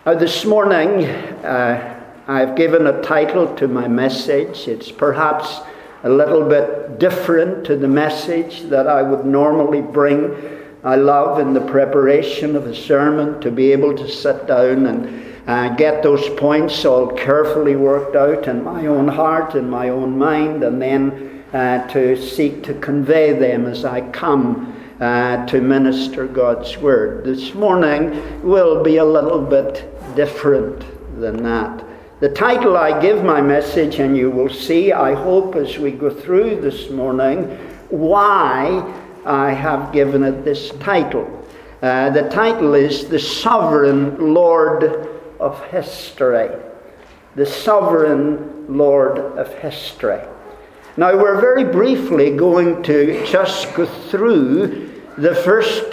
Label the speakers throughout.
Speaker 1: This morning, I've given a title to my message. It's perhaps a little bit different to the message that I would normally bring. I love in the preparation of a sermon to be able to sit down and get those points all carefully worked out in my own heart, in my own mind, and then to seek to convey them as I come to minister God's Word. This morning will be a little bit different than that. The title I give my message, and you will see, I hope, as we go through this morning, why I have given it this title. The title is The Sovereign Lord of History. The Sovereign Lord of History. Now, we're very briefly going to just go through the first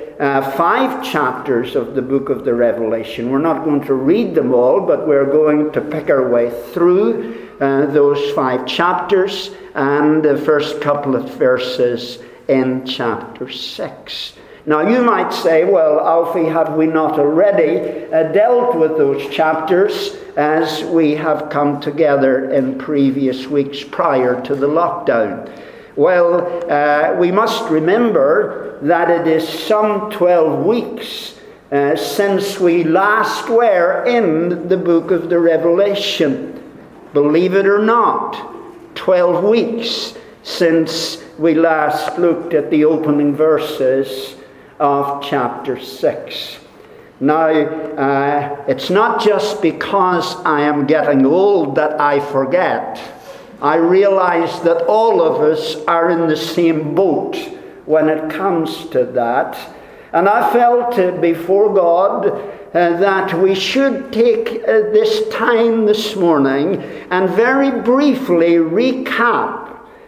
Speaker 1: 5 chapters of the book of the Revelation. We're not going to read them all, but we're going to pick our way through those 5 chapters and the first couple of verses in chapter 6. Now, you might say, well, Alfie, have we not already dealt with those chapters as we have come together in previous weeks prior to the lockdown? Well, we must remember that it is some 12 weeks since we last were in the book of the Revelation. Believe it or not, 12 weeks since we last looked at the opening verses of chapter 6. Now, it's not just because I am getting old that I forget. I realize that all of us are in the same boat when it comes to that. And I felt before God that we should take this time this morning and very briefly recap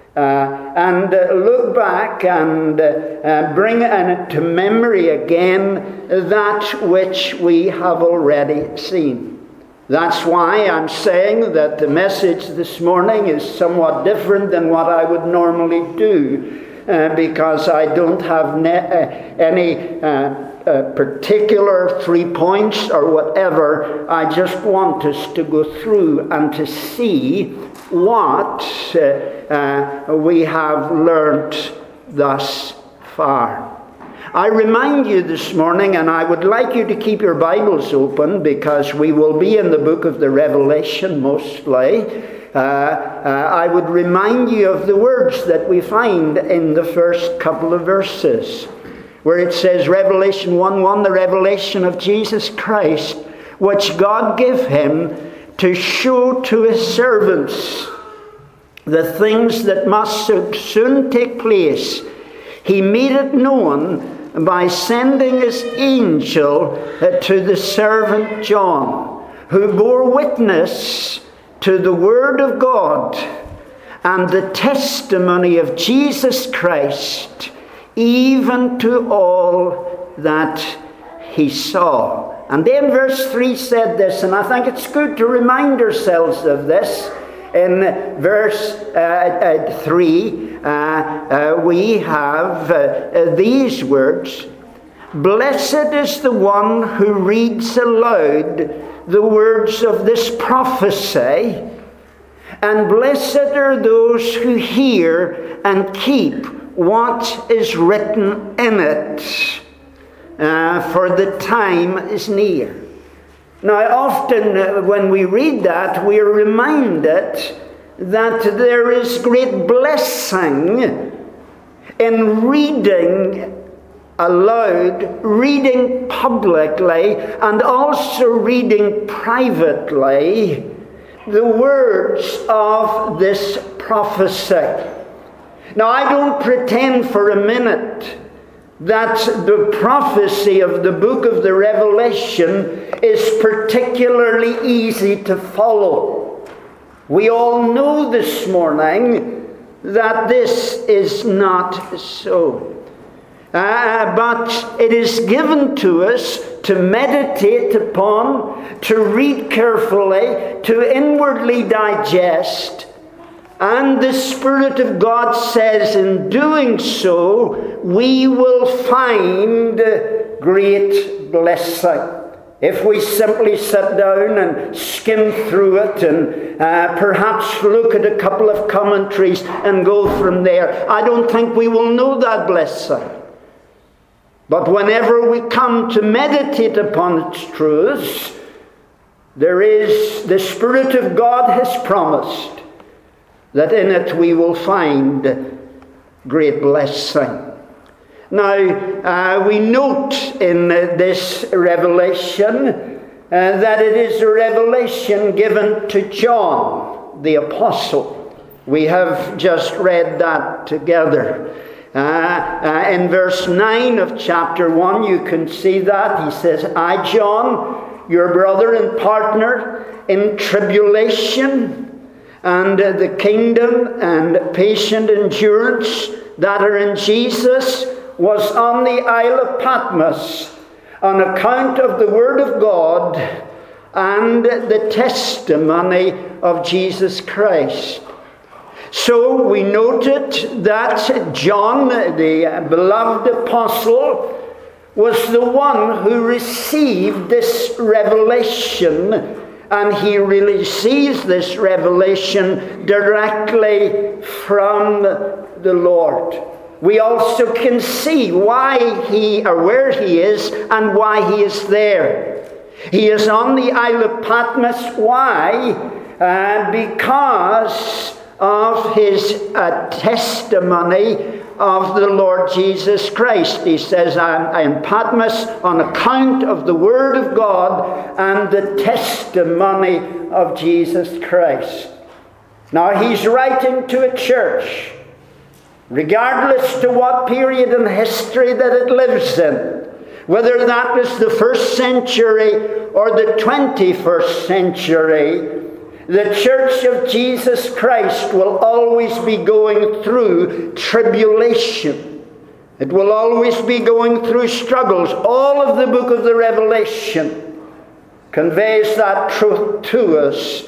Speaker 1: and look back and bring to memory again that which we have already seen. That's why I'm saying that the message this morning is somewhat different than what I would normally do, because I don't have any particular 3 points or whatever. I just want us to go through and to see what we have learnt thus far. I remind you this morning, and I would like you to keep your Bibles open because we will be in the book of the Revelation mostly. I would remind you of the words that we find in the first couple of verses, where it says, Revelation 1:1, the revelation of Jesus Christ, which God gave him to show to his servants the things that must soon take place. He made it known by sending his angel to the servant John, who bore witness to the word of God and the testimony of Jesus Christ, even to all that he saw. And then verse 3 said this, and I think it's good to remind ourselves of this. In verse 3, we have these words, Blessed is the one who reads aloud the words of this prophecy, and blessed are those who hear and keep what is written in it, for the time is near. Now, often when we read that, we are reminded that there is great blessing in reading aloud, reading publicly, and also reading privately the words of this prophecy. Now, I don't pretend for a minute that the prophecy of the book of the Revelation is particularly easy to follow. We all know this morning that this is not so. But it is given to us to meditate upon, to read carefully, to inwardly digest. And the Spirit of God says in doing so, we will find great blessing. If we simply sit down and skim through it and perhaps look at a couple of commentaries and go from there, I don't think we will know that blessing. But whenever we come to meditate upon its truths, there is the Spirit of God has promised that in it we will find great blessing. Now, we note in this revelation that it is a revelation given to John, the apostle. We have just read that together. In verse 9 of chapter 1, you can see that. He says, I, John, your brother and partner in tribulation and the kingdom and patient endurance that are in Jesus, was on the Isle of Patmos on account of the Word of God and the testimony of Jesus Christ. So we noted that John, the beloved apostle, was the one who received this revelation, and he really sees this revelation directly from the Lord. We also can see why where he is and why he is there. He is on the Isle of Patmos. Why? Because of his testimony of the Lord Jesus Christ. He says, I am Patmos on account of the Word of God and the testimony of Jesus Christ. Now he's writing to a church, regardless to what period in history that it lives in, whether that was the 1st century or the 21st century, the Church of Jesus Christ will always be going through tribulation. It will always be going through struggles. All of the book of the Revelation conveys that truth to us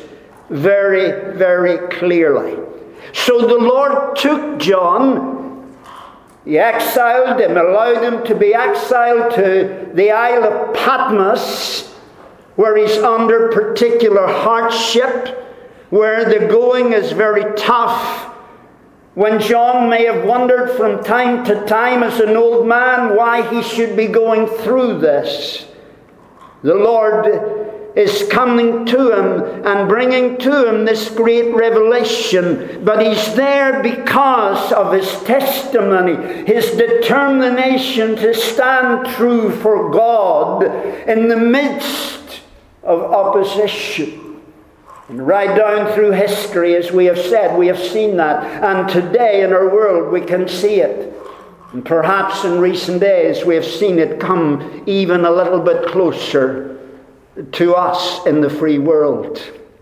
Speaker 1: very, very clearly. So the Lord took John, he exiled him, allowed him to be exiled to the Isle of Patmos, where he's under particular hardship, where the going is very tough. When John may have wondered from time to time as an old man why he should be going through this, the Lord is coming to him and bringing to him this great revelation. But he's there because of his testimony, his determination to stand true for God in the midst of opposition. And right down through history, as we have said, we have seen that. And today in our world we can see it. And perhaps in recent days we have seen it come even a little bit closer to us in the free world.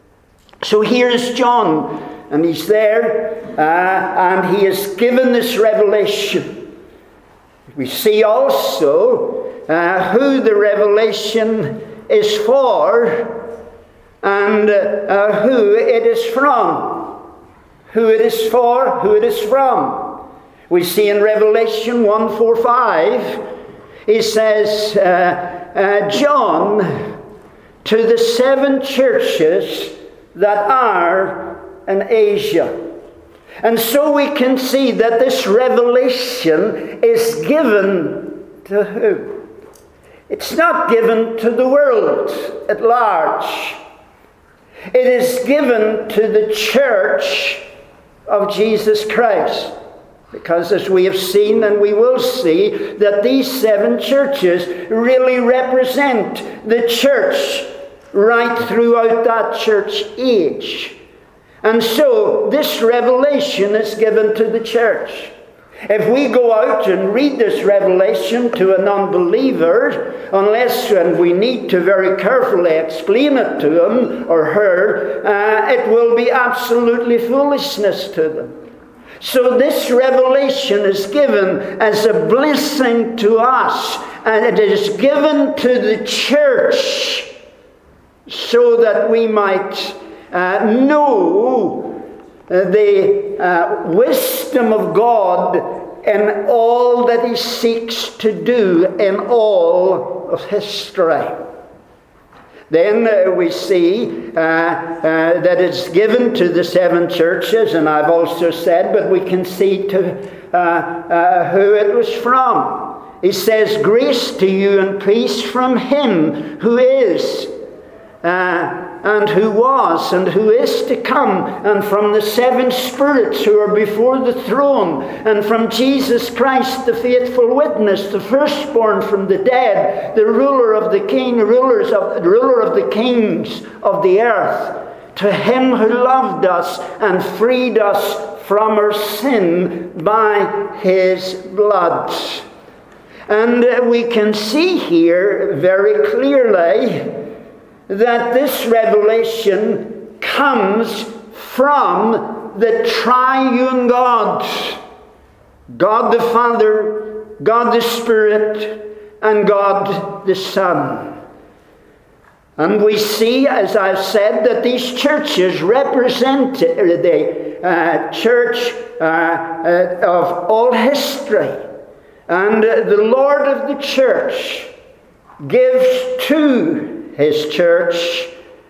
Speaker 1: So here's John, and he's there, and he is given this revelation. We see also who the revelation is for and who it is from. Who it is for, who it is from. We see in Revelation 1:4-5, he says, John, to the 7 churches that are in Asia. And so we can see that this revelation is given to who? It's not given to the world at large. It is given to the church of Jesus Christ. Because as we have seen and we will see, that these 7 churches really represent the church right throughout that church age. And so this revelation is given to the church. If we go out and read this revelation to an unbeliever, unless, and we need to very carefully explain it to him or her, it will be absolutely foolishness to them. So this revelation is given as a blessing to us, and it is given to the church so that we might know the wisdom of God in all that He seeks to do in all of history. Then we see that it's given to the 7 churches, and I've also said, but we can see to who it was from. He says, grace to you and peace from him who is, and who was, and who is to come, and from the 7 spirits who are before the throne, and from Jesus Christ, the faithful witness, the firstborn from the dead, the ruler of the ruler of the kings of the earth. To him who loved us and freed us from our sin by his blood. And we can see here very clearly that this revelation comes from the triune God. God the Father, God the Spirit, and God the Son. And we see, as I've said, that these churches represent the church of all history. And the Lord of the church gives to his church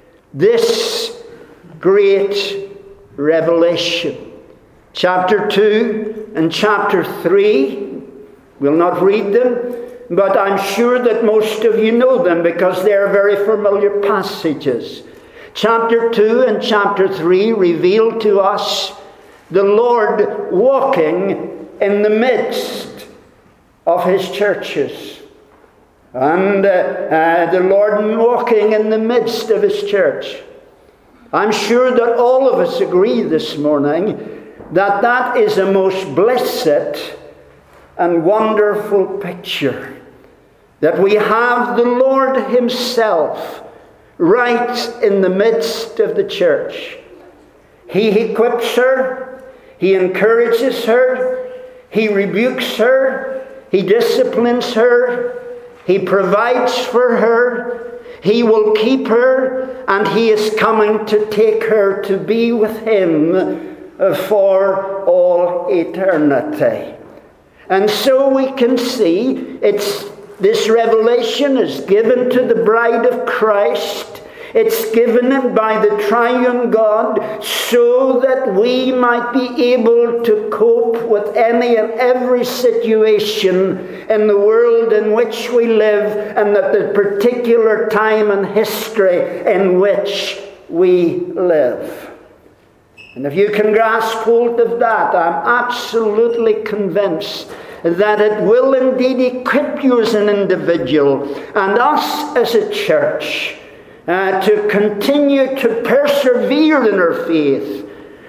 Speaker 1: this great revelation. Chapter 2 and chapter 3, we'll not read them, but I'm sure that most of you know them because they are very familiar passages. Chapter 2 and chapter 3 reveal to us the Lord walking in the midst of his churches. And the Lord walking in the midst of his church. I'm sure that all of us agree this morning that that is a most blessed and wonderful picture. That we have the Lord himself right in the midst of the church. He equips her, he encourages her, he rebukes her, he disciplines her, he provides for her, he will keep her, and he is coming to take her to be with him for all eternity. And so we can see this revelation is given to the bride of Christ. It's given by the triune God so that we might be able to cope with any and every situation in the world in which we live and at the particular time and history in which we live. And if you can grasp hold of that, I'm absolutely convinced that it will indeed equip you as an individual and us as a church to continue to persevere in our faith,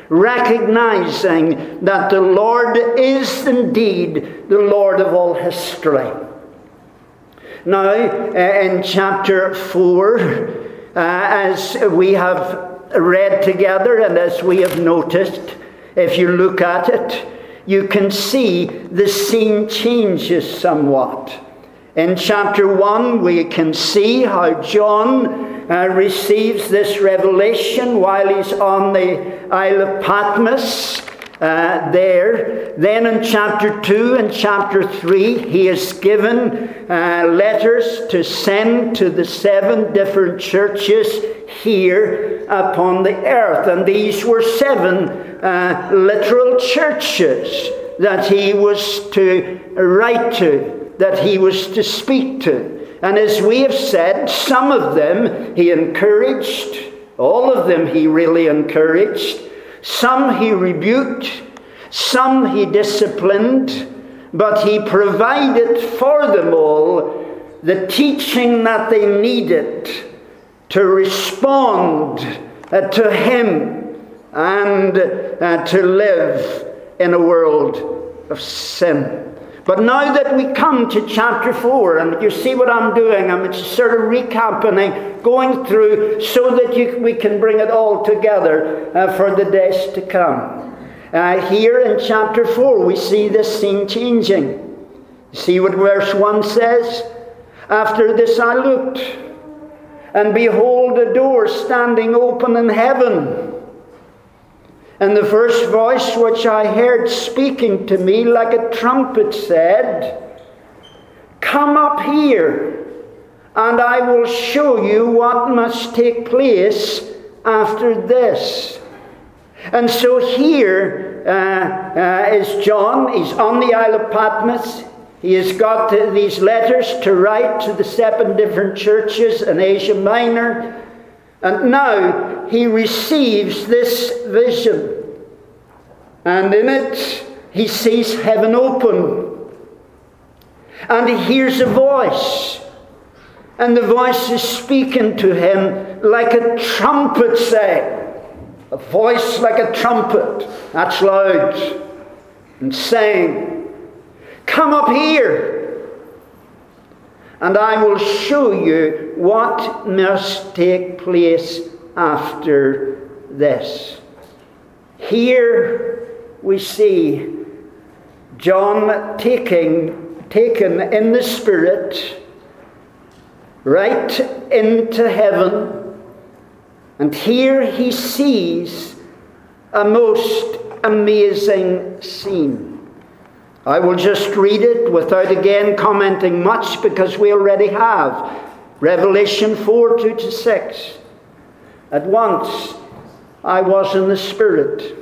Speaker 1: recognizing that the Lord is indeed the Lord of all history. Now, in chapter 4, as we have read together and as we have noticed, if you look at it, you can see the scene changes somewhat. In chapter 1, we can see how John receives this revelation while he's on the Isle of Patmos there. Then in chapter 2 and chapter 3, he is given letters to send to the 7 different churches here upon the earth. And these were 7 literal churches that he was to write to, that he was to speak to. And as we have said, some of them he encouraged, all of them he really encouraged. Some he rebuked, some he disciplined, but he provided for them all the teaching that they needed to respond to him and to live in a world of sin. But now that we come to chapter 4, and you see what I'm doing, I'm just sort of recapping, going through so that we can bring it all together for the days to come. Here in chapter 4, we see this scene changing. See what verse 1 says? After this I looked, and behold, a door standing open in heaven. And the first voice which I heard speaking to me like a trumpet said, "Come up here, and I will show you what must take place after this. And so here is John. He's on the Isle of Patmos. He has got these letters to write to the 7 different churches in Asia Minor. And now he receives this vision. And in it, he sees heaven open. And he hears a voice. And the voice is speaking to him like a trumpet, say. A voice like a trumpet. That's loud. And saying, "Come up here, and I will show you what must take place after this." Here we see John taken in the Spirit right into heaven. And here he sees a most amazing scene. I will just read it without again commenting much, because we already have. Revelation 4, 2-6. "At once I was in the Spirit,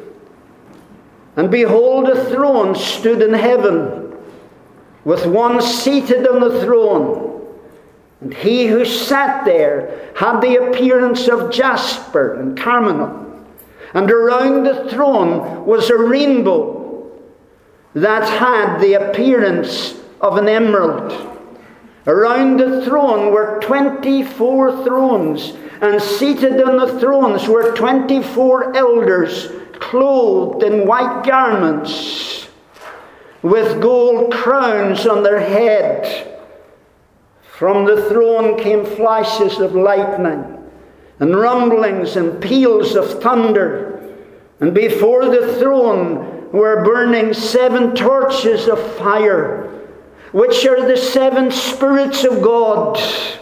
Speaker 1: and behold, a throne stood in heaven, with one seated on the throne. And he who sat there had the appearance of jasper and carmine. And around the throne was a rainbow that had the appearance of an emerald. Around the throne were 24 thrones, and seated on the thrones were 24 elders, clothed in white garments, with gold crowns on their head. From the throne came flashes of lightning, and rumblings and peals of thunder. And before the throne were burning 7 torches of fire, which are the 7 spirits of God.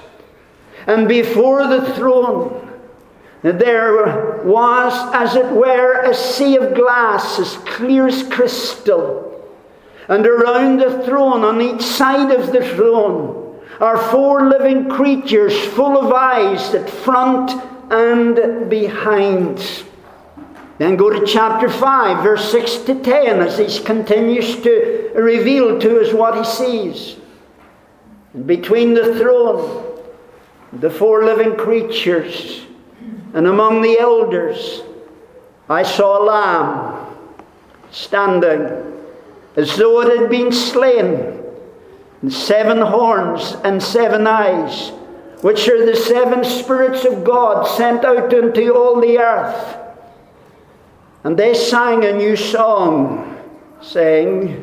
Speaker 1: And before the throne there was, as it were, a sea of glass as clear as crystal. And around the throne, on each side of the throne, are 4 living creatures full of eyes at front and behind. Then go to chapter 5, verse 6-10, as he continues to reveal to us what he sees. And between the throne, the 4 living creatures, and among the elders, I saw a lamb standing as though it had been slain, and 7 horns and 7 eyes, which are the 7 spirits of God sent out into all the earth. And they sang a new song, saying,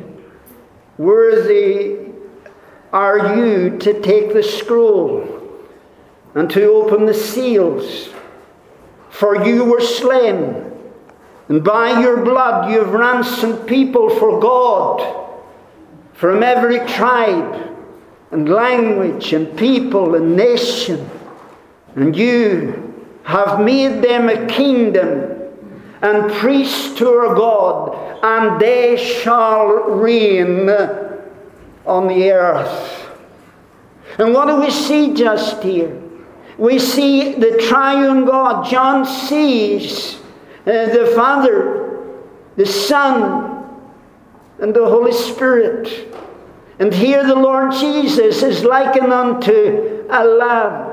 Speaker 1: "Worthy are you to take the scroll and to open the seals. For you were slain, and by your blood you have ransomed people for God, from every tribe and language and people and nation. And you have made them a kingdom and priests to our God, and they shall reign on the earth." And what do we see just here? We see the triune God. John sees the Father, the Son, and the Holy Spirit. And here the Lord Jesus is likened unto a lamb.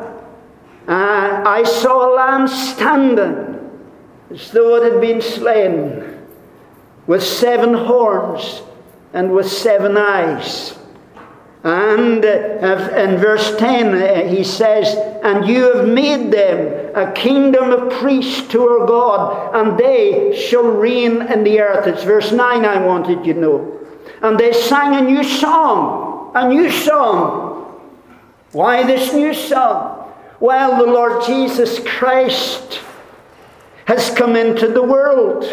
Speaker 1: I saw a lamb standing as though it had been slain, with 7 horns and with 7 eyes. And in verse 10 he says, "And you have made them a kingdom of priests to our God, and they shall reign in the earth." It's verse 9 I wanted you to know. "And they sang a new song." A new song. Why this new song? Well, the Lord Jesus Christ has come into the world.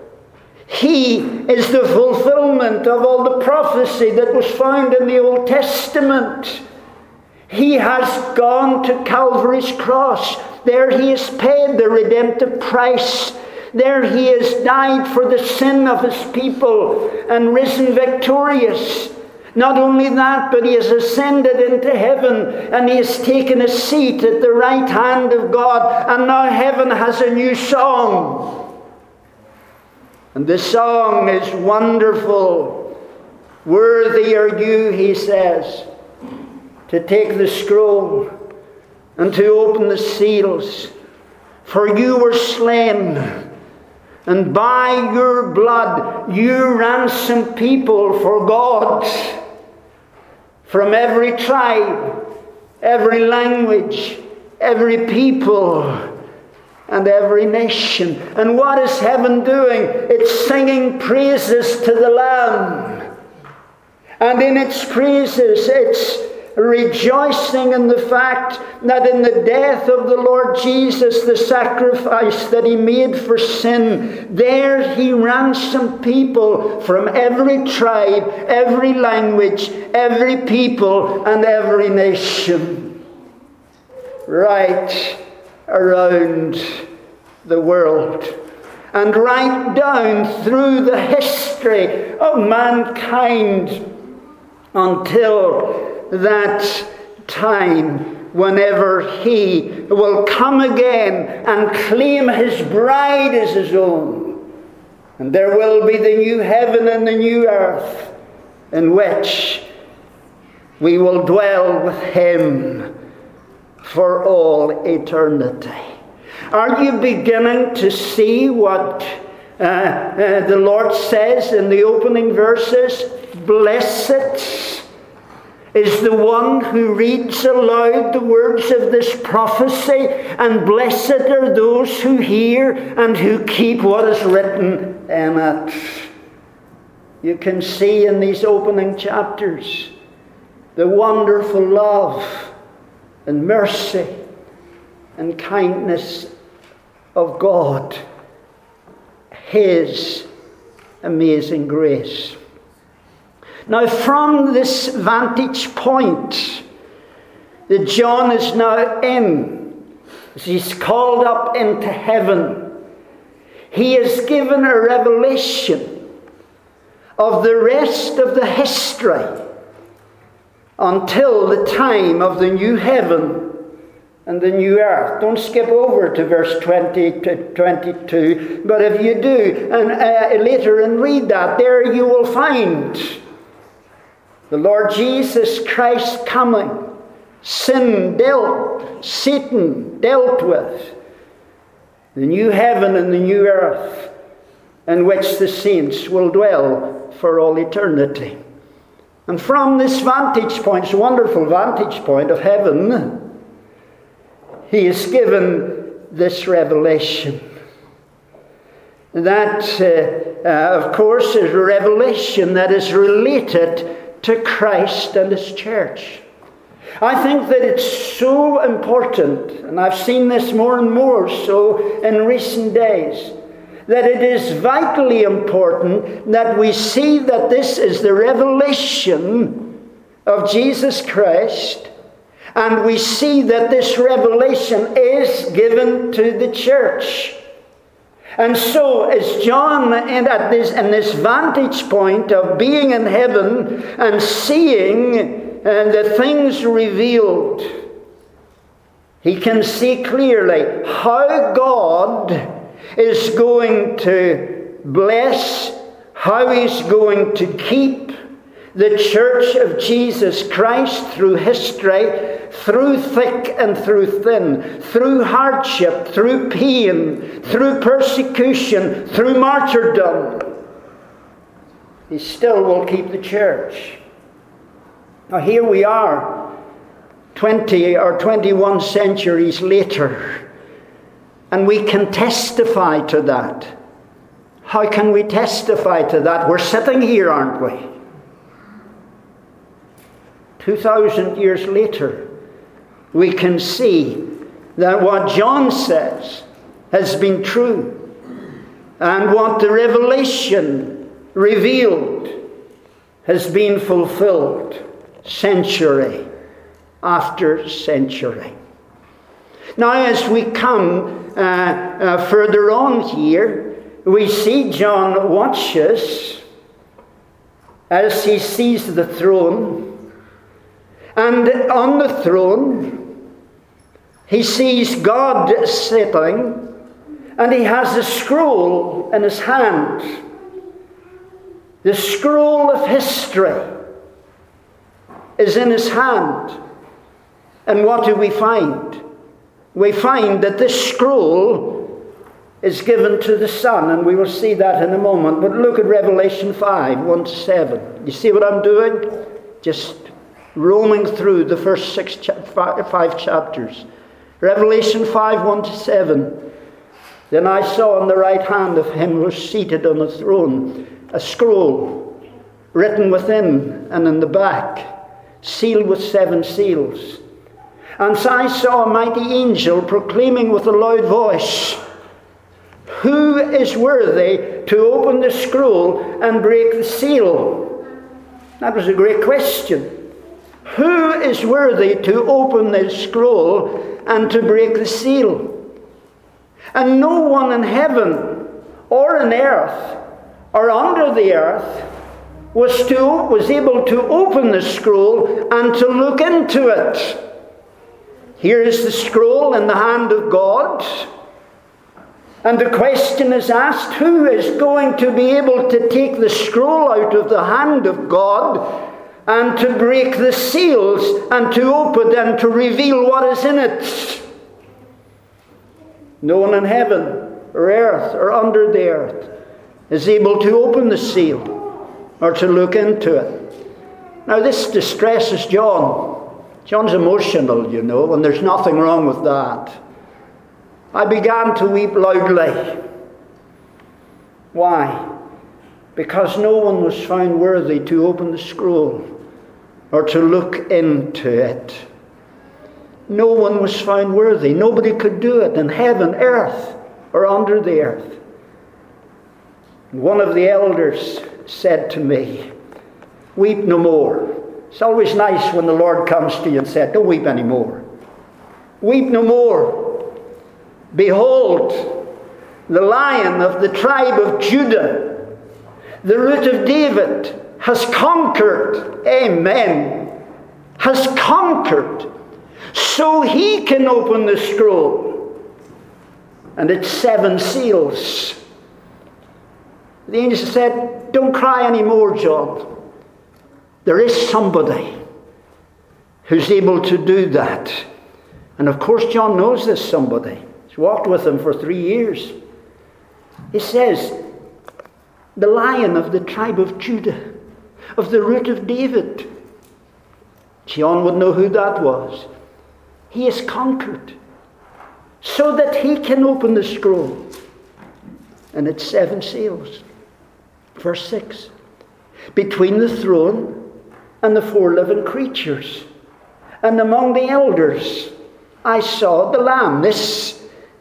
Speaker 1: He is the fulfillment of all the prophecy that was found in the Old Testament. He has gone to Calvary's cross. There he has paid the redemptive price. There he has died for the sin of his people and risen victorious. Not only that, but he has ascended into heaven and he has taken a seat at the right hand of God. And now heaven has a new song. And the song is wonderful. Worthy are you, he says, to take the scroll and to open the seals. For you were slain, and by your blood you ransomed people for God from every tribe, every language, every people, and every nation. And what is heaven doing? It's singing praises to the Lamb. And in its praises, it's rejoicing in the fact that in the death of the Lord Jesus, the sacrifice that he made for sin, there he ransomed people from every tribe, every language, every people, and every nation, right around the world. And right down through the history of mankind until that time whenever he will come again and claim his bride as his own. And there will be the new heaven and the new earth in which we will dwell with him for all eternity. Are you beginning to see what the Lord says in the opening verses? Blessed is the one who reads aloud the words of this prophecy, and blessed are those who hear and who keep what is written in it. You can see in these opening chapters the wonderful love and mercy and kindness of God, his amazing grace. Now, from this vantage point that John is now in, as he's called up into heaven, he is given a revelation of the rest of the history until the time of the new heaven and the new earth. Don't skip over to verse 20 to 22, but if you do, and later and read that, there you will find the Lord Jesus Christ coming, sin dealt, Satan dealt with, the new heaven and the new earth in which the saints will dwell for all eternity. And from this vantage point, this wonderful vantage point of heaven, he is given this revelation. That, of course, is a revelation that is related to Christ and his church. I think that it's so important, and I've seen this more and more so in recent days, that it is vitally important that we see that this is the revelation of Jesus Christ, and we see that this revelation is given to the church. And so, as John, in this vantage point of being in heaven and seeing the things revealed, he can see clearly how God is going to bless, how he's going to keep the church of Jesus Christ through history, through thick and through thin, through hardship, through pain, through persecution, through martyrdom. He still will keep the church. Now here we are, 20 or 21 centuries later, and we can testify to that. How can we testify to that? We're sitting here, aren't we? 2,000 years later, we can see that what John says has been true, and what the revelation revealed has been fulfilled century after century. Now, as we come further on here, we see John watches as he sees the throne. And on the throne, he sees God sitting, and he has a scroll in his hand. The scroll of history is in his hand. And what do we find? We find that this scroll is given to the Son, and we will see that in a moment. But look at Revelation 5, 1-7. You see what I'm doing? Just roaming through the first 5 chapters. Revelation 5, 1-7. Then I saw on the right hand of him who was seated on the throne a scroll written within and in the back, sealed with 7 seals. And so I saw a mighty angel proclaiming with a loud voice, "Who is worthy to open the scroll and break the seal?" That was a great question. Who is worthy to open the scroll and to break the seal? And no one in heaven or in earth or under the earth was able to open the scroll and to look into it. Here is the scroll in the hand of God. And the question is asked, who is going to be able to take the scroll out of the hand of God and to break the seals and to open and to reveal what is in it? No one in heaven or earth or under the earth is able to open the seal or to look into it. Now this distresses John. John's emotional, you know, and there's nothing wrong with that. I began to weep loudly. Why? Because no one was found worthy to open the scroll or to look into it. No one was found worthy. Nobody could do it in heaven, earth, or under the earth. One of the elders said to me, "Weep no more." It's always nice when the Lord comes to you and said, "Don't weep anymore. Weep no more. Behold, the Lion of the tribe of Judah, the Root of David, has conquered." Amen. Has conquered. So he can open the scroll. And it's 7 seals. The angel said, "Don't cry anymore, John. There is somebody who's able to do that." And of course John knows this somebody. He's walked with him for 3 years. He says, "The Lion of the tribe of Judah, of the Root of David." John would know who that was. He is conquered so that he can open the scroll. And it's 7 seals. Verse 6. Between the throne and the 4 living creatures, and among the elders, I saw the Lamb. This,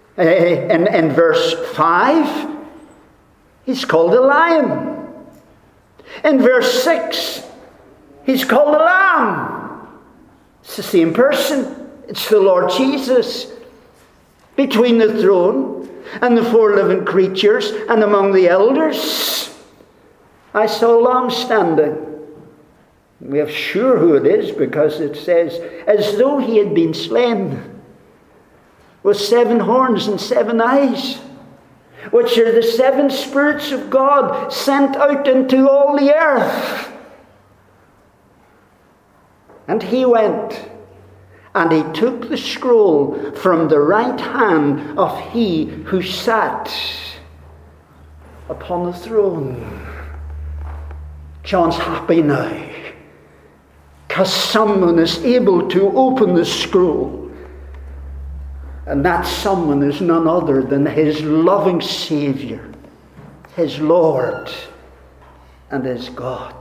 Speaker 1: in verse 5, he's called a lion. In verse 6, he's called a lamb. It's the same person. It's the Lord Jesus. Between the throne and the 4 living creatures and among the elders, I saw a lamb standing. We are sure who it is because it says, as though he had been slain, with 7 horns and 7 eyes, which are the 7 spirits of God sent out into all the earth. And he went, and he took the scroll from the right hand of he who sat upon the throne. John's happy now, because someone is able to open the scroll. And that someone is none other than his loving Saviour, his Lord, and his God.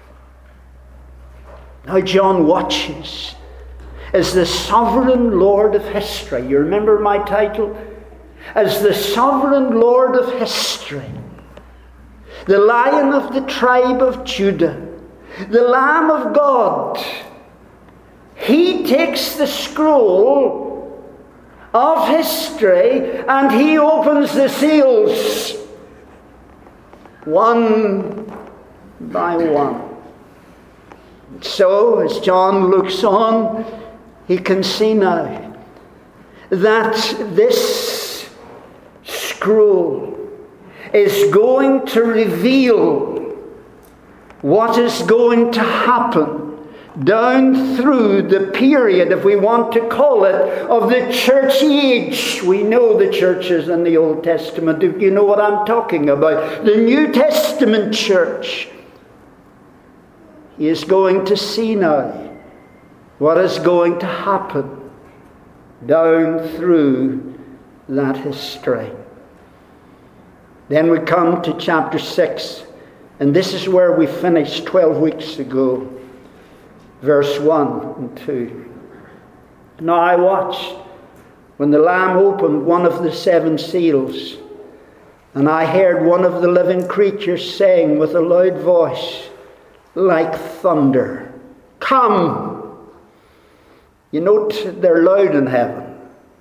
Speaker 1: Now John watches as the sovereign Lord of history. You remember my title? As the sovereign Lord of history, the Lion of the tribe of Judah, the Lamb of God, he takes the scroll of history and he opens the seals one by one. So, as John looks on, he can see now that this scroll is going to reveal what is going to happen down through the period, if we want to call it, of the church age. We know the churches in the Old Testament. You know what I'm talking about. The New Testament church. He is going to see now what is going to happen down through that history. Then we come to chapter 6, and this is where we finished 12 weeks ago. Verse 1 and 2. Now I watched when the Lamb opened one of the 7 seals, and I heard one of the living creatures saying with a loud voice, like thunder, "Come!" You note they're loud in heaven.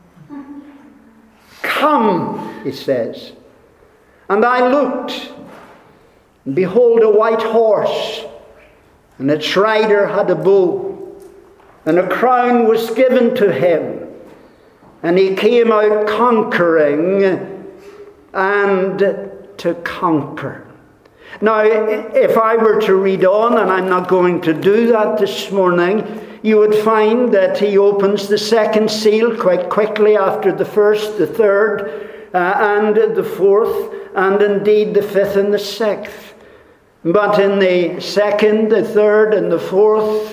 Speaker 1: "Come," he says. And I looked, and behold, a white horse, and its rider had a bow, and a crown was given to him, and he came out conquering and to conquer. Now, if I were to read on, and I'm not going to do that this morning, you would find that he opens the 2nd seal quite quickly after the 1st, the 3rd, and the 4th, and indeed the 5th and the 6th. But in the 2nd, the 3rd, and the 4th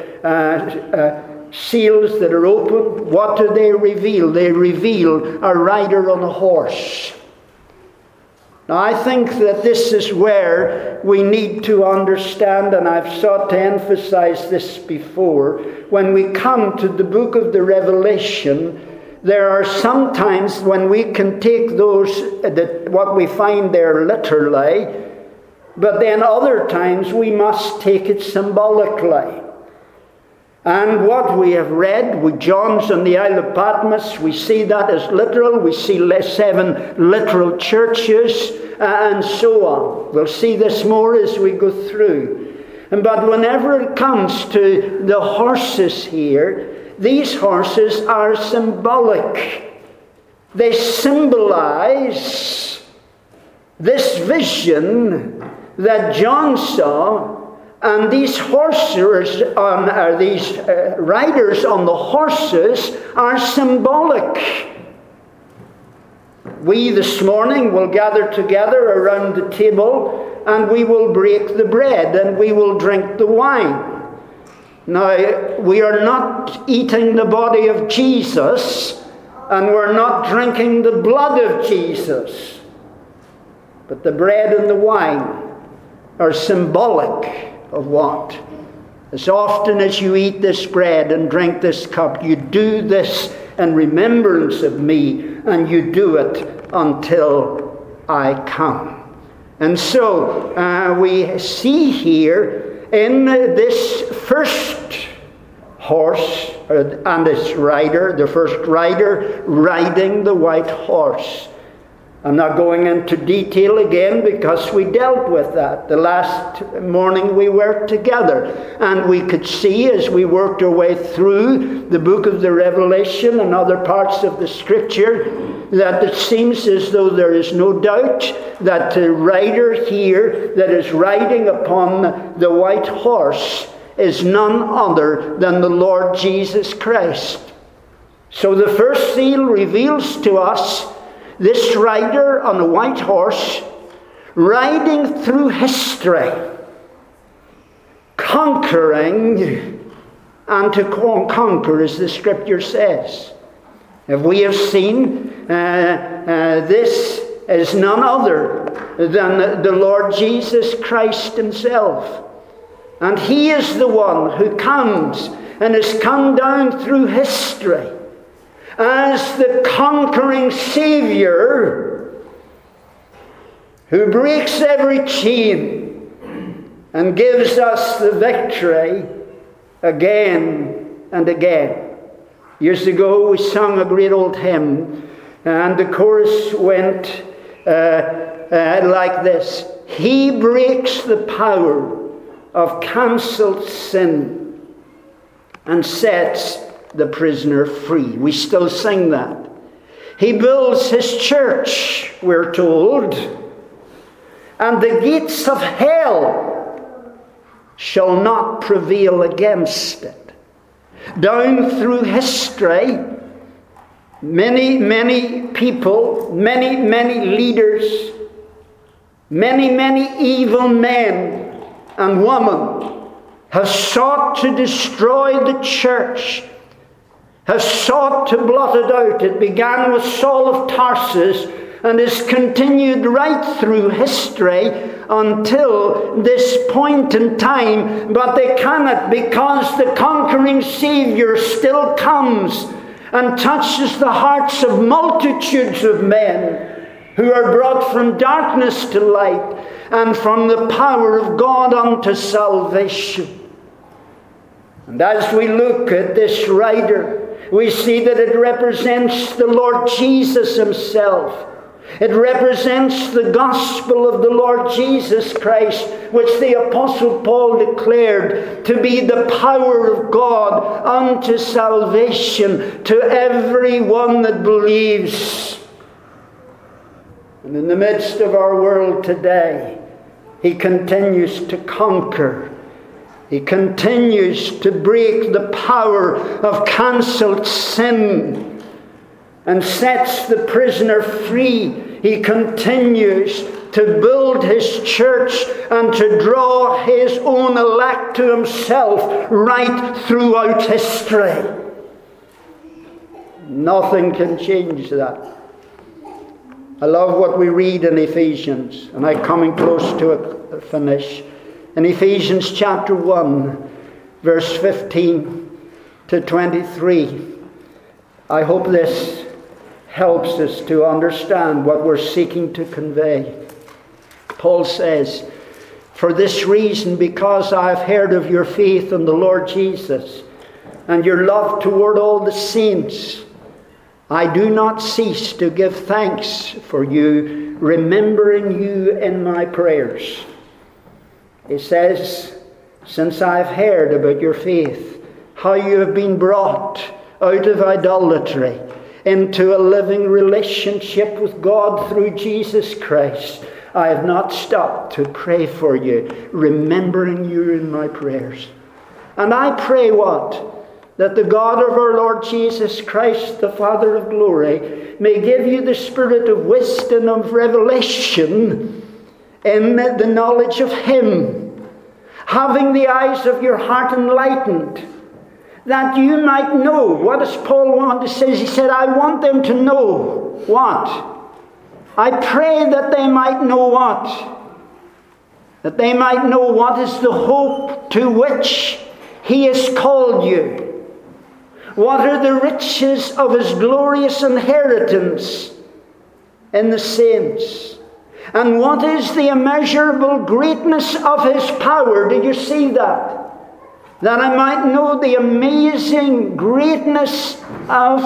Speaker 1: seals that are opened, what do they reveal? They reveal a rider on a horse. Now, I think that this is where we need to understand, and I've sought to emphasize this before, when we come to the book of the Revelation, there are some times when we can take those, what we find there literally, but then other times we must take it symbolically. And what we have read with John's on the Isle of Patmos, we see that as literal. We see 7 literal churches and so on. We'll see this more as we go through. But whenever it comes to the horses here, these horses are symbolic. They symbolize this vision that John saw. And these riders on the horses are symbolic. We this morning will gather together around the table, and we will break the bread and we will drink the wine. Now, we are not eating the body of Jesus, and we're not drinking the blood of Jesus. But the bread and the wine are symbolic of what? As often as you eat this bread and drink this cup, you do this in remembrance of me, and you do it until I come. And so we see here in this first horse and its rider, the first rider riding the white horse. I'm not going into detail again because we dealt with that the last morning we were together. And we could see as we worked our way through the book of the Revelation and other parts of the Scripture that it seems as though there is no doubt that the rider here that is riding upon the white horse is none other than the Lord Jesus Christ. So the first seal reveals to us this rider on a white horse, riding through history, conquering and to conquer, as the Scripture says. If we have seen, this is none other than the Lord Jesus Christ himself. And he is the one who comes and has come down through history as the conquering Savior who breaks every chain and gives us the victory again and again. Years ago we sung a great old hymn, and the chorus went like this: He breaks the power of cancelled sin and sets the prisoner free. We still sing that. He builds his church, we're told, and the gates of hell shall not prevail against it. Down through history, many people, many leaders, many evil men and women have sought to destroy the church, have sought to blot it out. It began with Saul of Tarsus and has continued right through history until this point in time. But they cannot, because the conquering Savior still comes and touches the hearts of multitudes of men who are brought from darkness to light and from the power of God unto salvation. And as we look at this rider, we see that it represents the Lord Jesus himself. It represents the gospel of the Lord Jesus Christ, which the Apostle Paul declared to be the power of God unto salvation to everyone that believes. And in the midst of our world today, he continues to conquer. He continues to break the power of cancelled sin and sets the prisoner free. He continues to build his church and to draw his own elect to himself right throughout history. Nothing can change that. I love what we read in Ephesians, and I'm coming close to a finish. In Ephesians chapter 1, verse 15 to 23, I hope this helps us to understand what we're seeking to convey. Paul says, "For this reason, because I have heard of your faith in the Lord Jesus and your love toward all the saints, I do not cease to give thanks for you, remembering you in my prayers." He says, "Since I've heard about your faith, how you have been brought out of idolatry into a living relationship with God through Jesus Christ, I have not stopped to pray for you, remembering you in my prayers. And I pray what? That the God of our Lord Jesus Christ, the Father of glory, may give you the spirit of wisdom, of revelation, in the knowledge of him, having the eyes of your heart enlightened, that you might know." What does Paul want to say? He said, I want them to know what? I pray that they might know what? That they might know what is the hope to which he has called you. What are the riches of his glorious inheritance in the saints? And what is the immeasurable greatness of his power? Do you see that? That I might know the amazing greatness of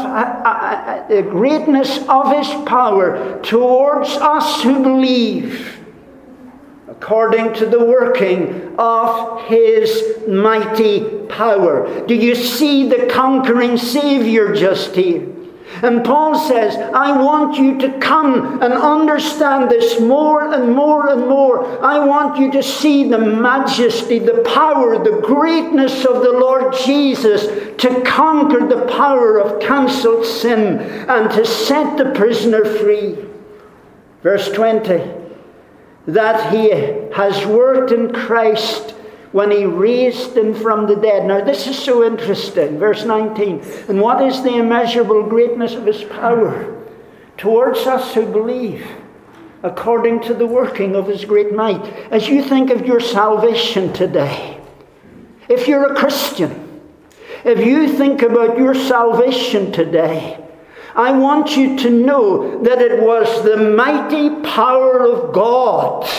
Speaker 1: his power towards us who believe, according to the working of his mighty power. Do you see the conquering Savior just here? And Paul says, I want you to come and understand this more and more and more. I want you to see the majesty, the power, the greatness of the Lord Jesus to conquer the power of cancelled sin and to set the prisoner free. Verse 20, that he has worked in Christ when he raised him from the dead. Now this is so interesting. Verse 19. And what is the immeasurable greatness of his power towards us who believe, according to the working of his great might? As you think of your salvation today, if you're a Christian, if you think about your salvation today, I want you to know that it was the mighty power of God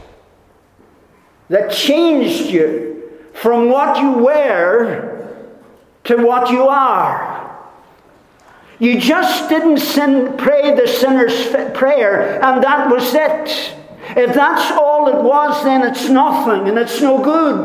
Speaker 1: that changed you from what you were to what you are. You just didn't pray the sinner's prayer and that was it. If that's all it was, then it's nothing and it's no good.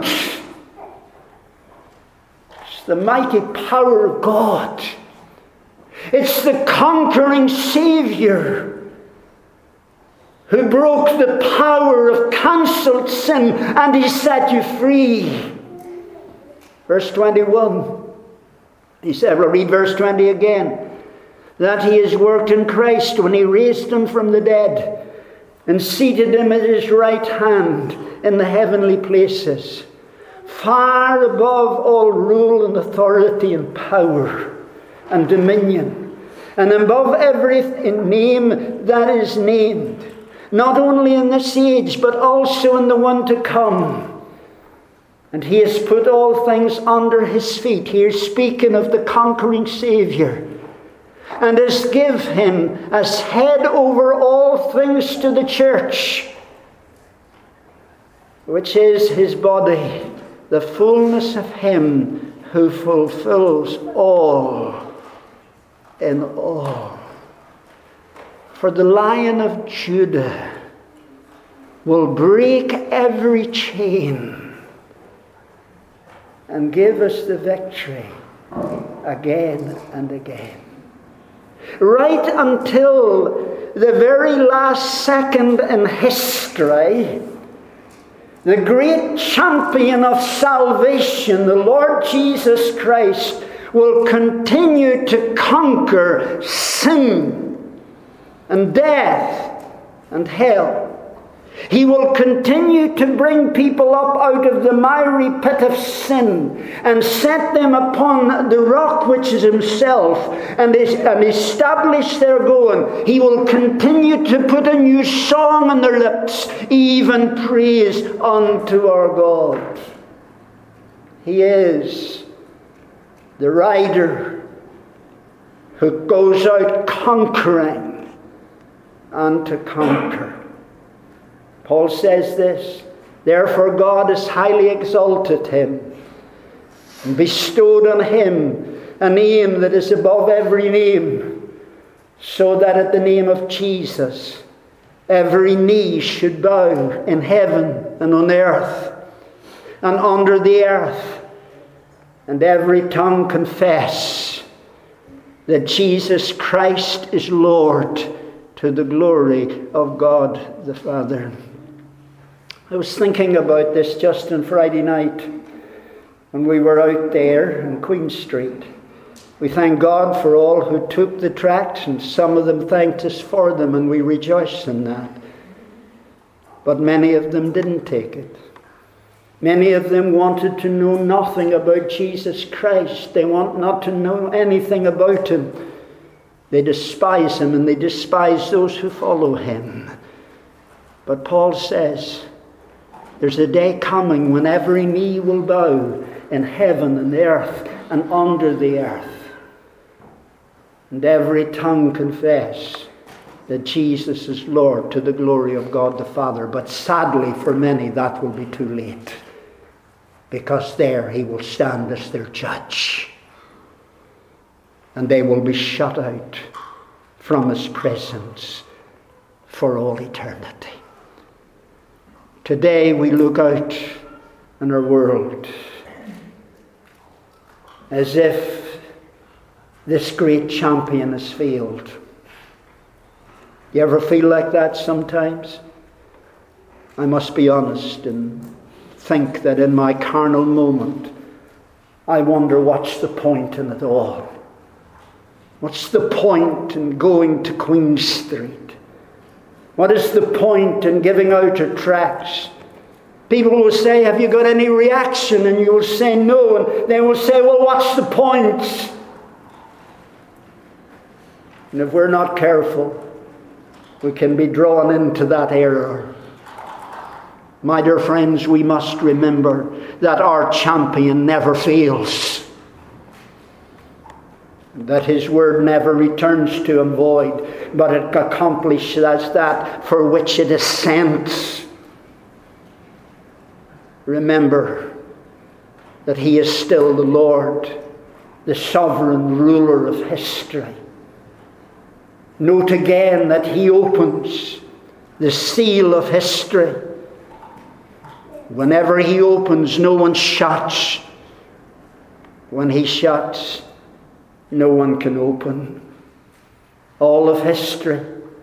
Speaker 1: It's the mighty power of God. It's the conquering Savior who broke the power of cancelled sin and He set you free. Verse 21. He said, we'll read verse 20 again. That He has worked in Christ when He raised Him from the dead and seated Him at His right hand in the heavenly places, far above all rule and authority and power and dominion, and above every name that is named, not only in this age, but also in the one to come. And He has put all things under His feet. Here's speaking of the conquering Savior. And has given Him as head over all things to the church, which is His body, the fullness of Him who fulfills all in all. For the Lion of Judah will break every chain and give us the victory again and again. Right until the very last second in history, the great champion of salvation, the Lord Jesus Christ, will continue to conquer sin and death and hell. He will continue to bring people up out of the miry pit of sin and set them upon the rock which is Himself and establish their going. He will continue to put a new song on their lips, even praise unto our God. He is the rider who goes out conquering and to conquer. Paul says this, therefore God has highly exalted Him and bestowed on Him a name that is above every name, so that at the name of Jesus every knee should bow in heaven and on earth and under the earth, and every tongue confess that Jesus Christ is Lord, to the glory of God the Father. I was thinking about this just on Friday night when we were out there in Queen Street. We thank God for all who took the tracts, and some of them thanked us for them, and we rejoice in that. But many of them didn't take it. Many of them wanted to know nothing about Jesus Christ. They want not to know anything about Him. They despise Him, and they despise those who follow Him. But Paul says, there's a day coming when every knee will bow in heaven and earth and under the earth, and every tongue confess that Jesus is Lord, to the glory of God the Father. But sadly for many that will be too late, because there He will stand as their judge, and they will be shut out from His presence for all eternity. Today we look out in our world as if this great champion has failed. You ever feel like that sometimes? I must be honest and think that in my carnal moment, I wonder what's the point in it all. What's the point in going to Queen Street? What is the point in giving out your tracts? People will say, have you got any reaction? And you will say no. And they will say, well, what's the point? And if we're not careful, we can be drawn into that error. My dear friends, we must remember that our champion never fails, that His word never returns to Him void, but it accomplishes that for which it is sent. Remember that He is still the Lord, the sovereign ruler of history. Note again that He opens the seal of history. Whenever he opens, no one shuts. When he shuts, no one can open. All of history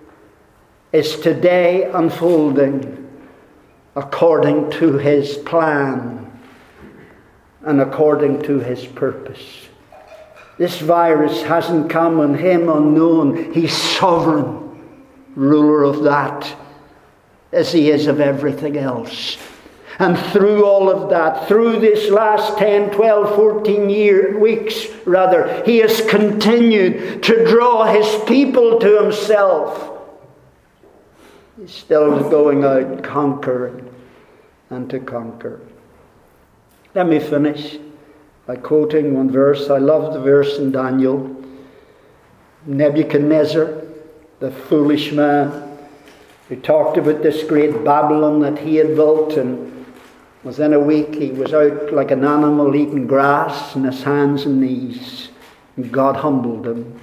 Speaker 1: is today unfolding according to his plan and according to his purpose. This virus hasn't come on him unknown. He's sovereign, ruler of that, as he is of everything else. And through all of that, through this last 10, 12, 14 weeks, he has continued to draw his people to himself. He's still going out conquering and to conquer. Let me finish by quoting one verse. I love the verse in Daniel. Nebuchadnezzar, the foolish man, who talked about this great Babylon that he had built, and within a week he was out like an animal eating grass on his hands and knees. And God humbled him.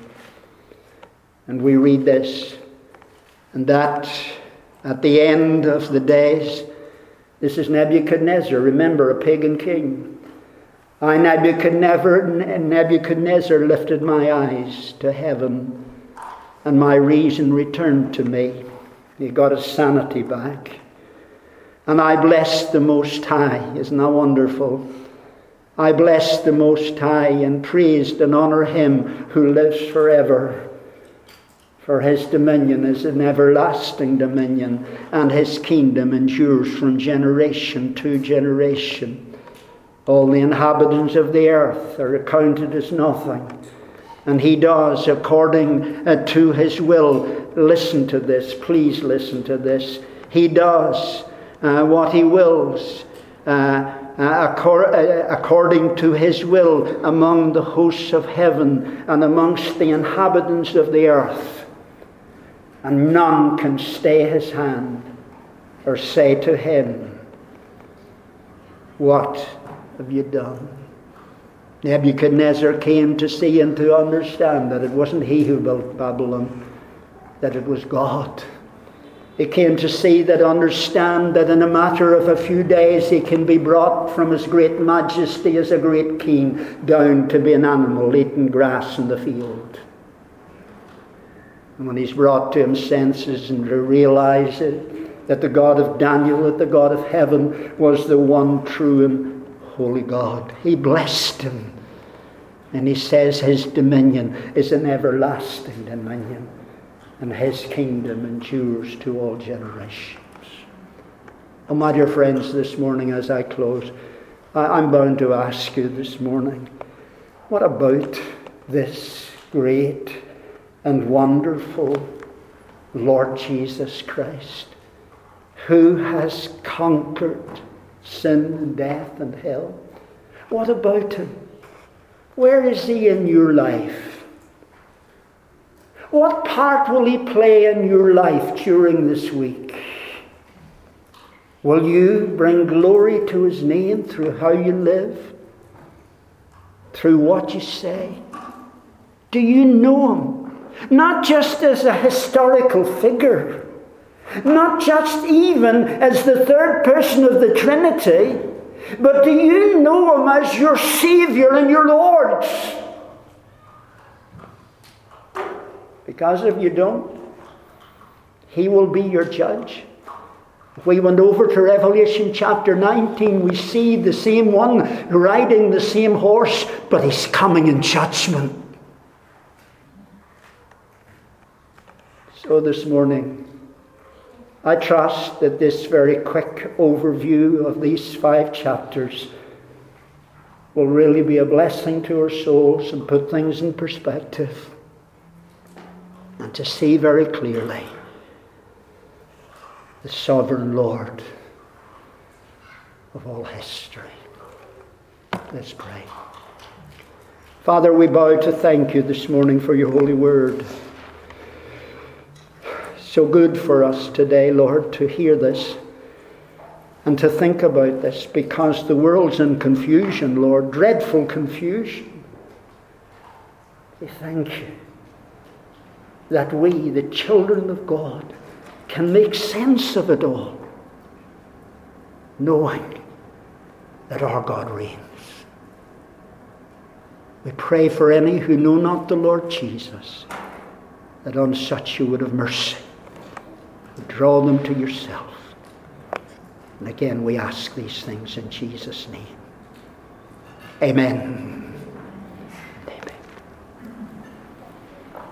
Speaker 1: And we read this, and that at the end of the days, this is Nebuchadnezzar, remember, a pagan king. I, Nebuchadnezzar, lifted my eyes to heaven, and my reason returned to me. He got his sanity back. And I blessed the Most High. Isn't that wonderful? I blessed the Most High and praised and honor him who lives forever. For his dominion is an everlasting dominion, and his kingdom endures from generation to generation. All the inhabitants of the earth are accounted as nothing. And he does according to his will. Listen to this. Please listen to this. He does what he wills according to his will among the hosts of heaven and amongst the inhabitants of the earth. And none can stay his hand or say to him, "What have you done?" Nebuchadnezzar came to see and to understand that it wasn't he who built Babylon, that it was God. He came to see that, understand that in a matter of a few days he can be brought from his great majesty as a great king down to be an animal eating grass in the field. And when he's brought to his senses and to realize it, that the God of Daniel, that the God of heaven was the one true and holy God, he blessed him. And he says his dominion is an everlasting dominion, and his kingdom endures to all generations. Oh, my dear friends, this morning as I close, I'm bound to ask you this morning, what about this great and wonderful Lord Jesus Christ, who has conquered sin and death and hell? What about him? Where is he in your life? What part will he play in your life during this week? Will you bring glory to his name through how you live? Through what you say? Do you know him? Not just as a historical figure, not just even as the third person of the Trinity, but do you know him as your Savior and your Lord? Because if you don't, he will be your judge. If we went over to Revelation chapter 19, we see the same one riding the same horse, but he's coming in judgment. So this morning, I trust that this very quick overview of these 5 chapters will really be a blessing to our souls and put things in perspective, and to see very clearly the sovereign Lord of all history. Let's pray. Father, we bow to thank you this morning for your holy word. So good for us today, Lord, to hear this and to think about this, because the world's in confusion, Lord, dreadful confusion. We thank you that we, the children of God, can make sense of it all, knowing that our God reigns. We pray for any who know not the Lord Jesus, that on such you would have mercy, and draw them to yourself. And again we ask these things in Jesus' name. Amen.